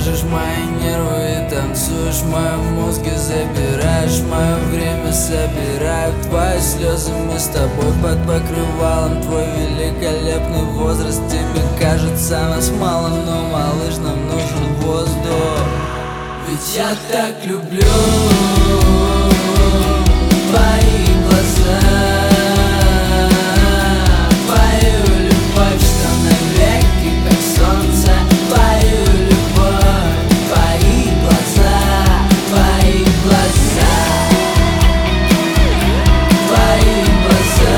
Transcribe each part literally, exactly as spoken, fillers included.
будоражишь мои нервы и танцуешь в моем мозге, забираешь мое время, собираю твои слезы. Мы с тобой под покрывалом, твой великолепный возраст. Тебе кажется нас мало, но, малыш, нам нужен воздух. Ведь я так люблю твои глаза, твою любовь, что навеки как солнце. Твою любовь, твои глаза, твои глаза, твои глаза,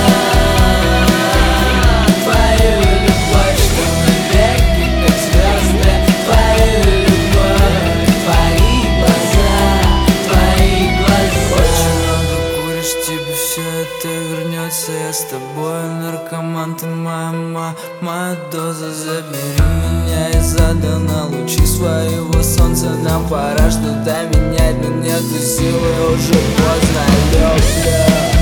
твою любовь, что навеки как звезды. Твою любовь, твои глаза, твои глаза. Очень много куришь, тебе все это вернется. Я с тобой наркоман, ты моя мама, моя доза. Забери меня из ада на лучи своего солнца. Нам пора что-то менять, но нету силы, уже поздно, люблю.